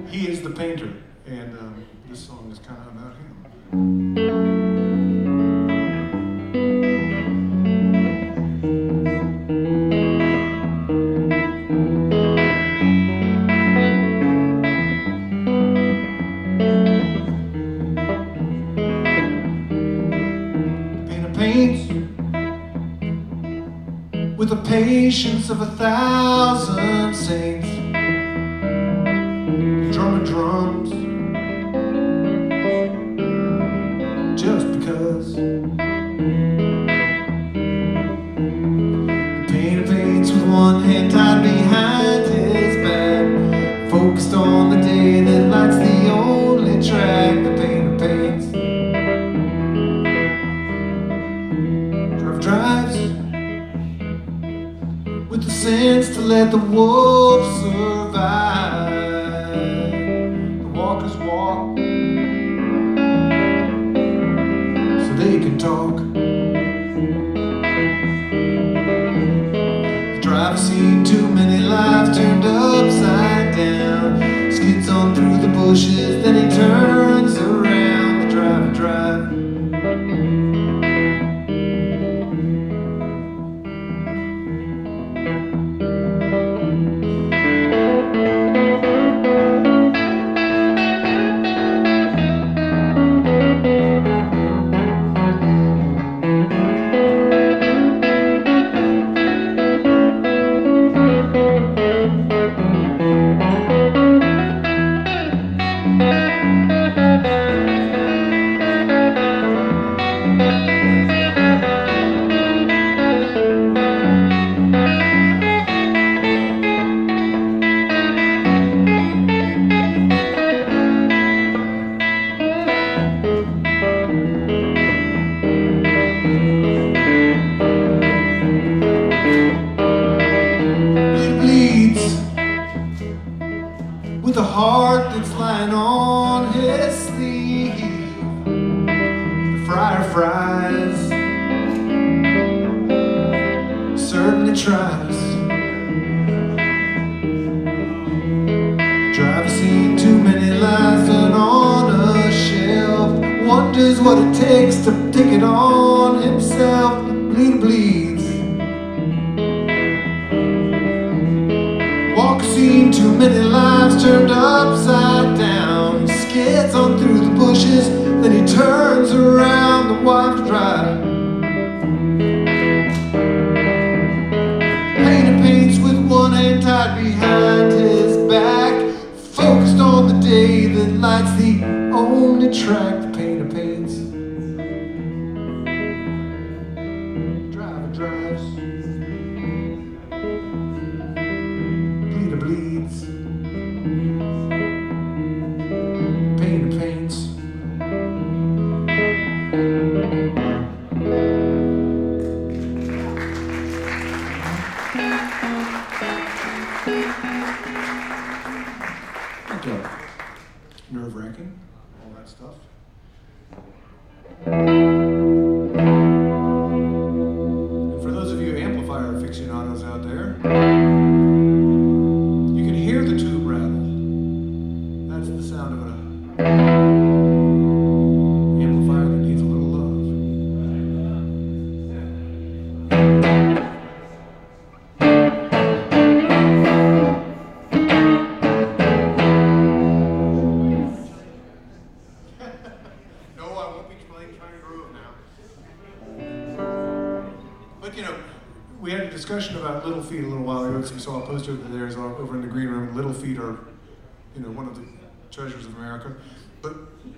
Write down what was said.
He is the painter, and this song is kind of about him. Paints with the patience of 1,000 saints. Drumming drums just because. The painter paints with one hand tied behind his back, focused on the day that lights the only track. The painter paints. Drives with the sense to let the wolf survive. The walkers walk so they can talk. The driver's seen too many lives turned upside down. Skids on through the bushes, then he turns around. The driver drives. With a heart that's lying on his sleeve, the friar fries certainly tries. Driver's seen too many lives done on a shelf, wonders what it takes to take it on himself. Bleed bleeds. Walk seen too many lives turned upside down. Skids on through the bushes, then he turns around. The wife drive. Painter paints with one hand tied behind his back, focused on the day that lights the only track. The painter paints. Driver drives. Bleeds. Painter paints. Okay. Nerve-wracking, all that stuff. And for those of you amplifier aficionados out there, hear the tube rattle. That's the sound of an amplifier that needs a little love. No, I won't be trying to groove now. But you know, we had a discussion about Little Feat a little while ago, because we saw a poster there over in the green room. Little Feat are, you know, one of the treasures of America. But